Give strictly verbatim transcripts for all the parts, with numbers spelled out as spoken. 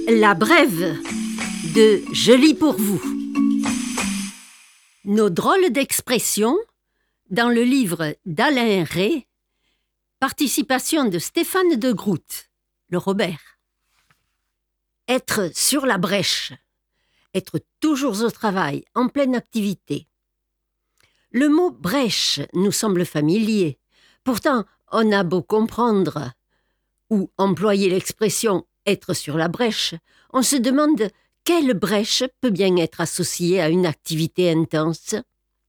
La brève de Je lis pour vous. Nos drôles d'expressions dans le livre d'Alain Rey, participation de Stéphane de Groot, le Robert. Être sur la brèche, être toujours au travail, en pleine activité. Le mot brèche nous semble familier. Pourtant, on a beau comprendre ou employer l'expression être sur la brèche, on se demande quelle brèche peut bien être associée à une activité intense.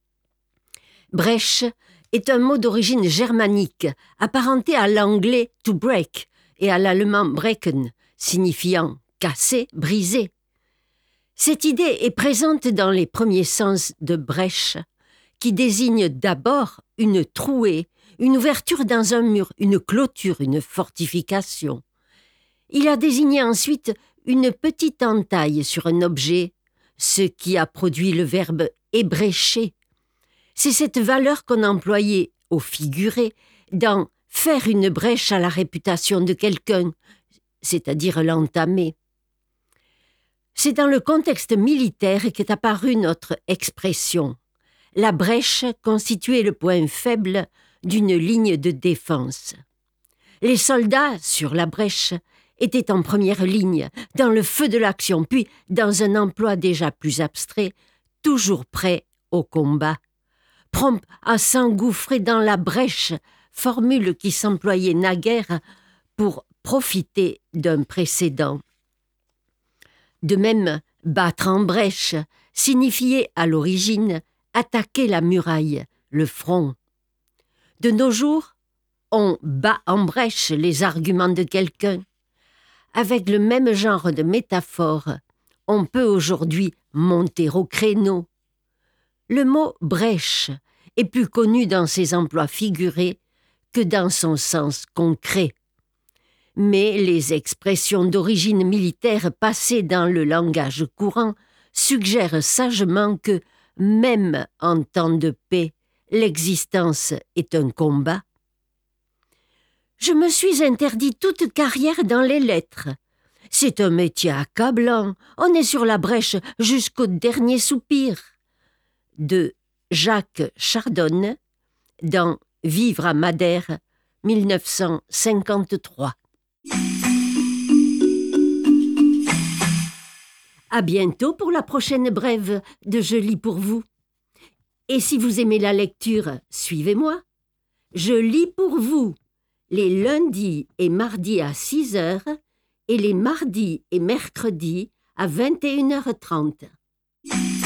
Brèche est un mot d'origine germanique, apparenté à l'anglais to break et à l'allemand brechen, signifiant casser, briser. Cette idée est présente dans les premiers sens de brèche, qui désigne d'abord une trouée, une ouverture dans un mur, une clôture, une fortification. Il a désigné ensuite une petite entaille sur un objet, ce qui a produit le verbe ébrécher. C'est cette valeur qu'on employait au figuré dans « faire une brèche à la réputation de quelqu'un », c'est-à-dire l'entamer. C'est dans le contexte militaire qu'est apparue notre expression. La brèche constituait le point faible d'une ligne de défense. Les soldats, sur la brèche, étaient en première ligne, dans le feu de l'action, puis dans un emploi déjà plus abstrait, toujours prêt au combat. Prompt à s'engouffrer dans la brèche, formule qui s'employait naguère pour profiter d'un précédent. De même, battre en brèche signifiait à l'origine attaquer la muraille, le front. De nos jours, on bat en brèche les arguments de quelqu'un. Avec le même genre de métaphore, on peut aujourd'hui monter au créneau. Le mot « brèche » est plus connu dans ses emplois figurés que dans son sens concret. Mais les expressions d'origine militaire passées dans le langage courant suggèrent sagement que, même en temps de paix, l'existence est un combat. Je me suis interdit toute carrière dans les lettres. C'est un métier accablant. On est sur la brèche jusqu'au dernier soupir. De Jacques Chardonne, dans Vivre à Madère, mille neuf cent cinquante-trois. À bientôt pour la prochaine brève de Je lis pour vous. Et si vous aimez la lecture, suivez-moi. Je lis pour vous les lundis et mardis à six heures et les mardis et mercredis à vingt et une heures trente.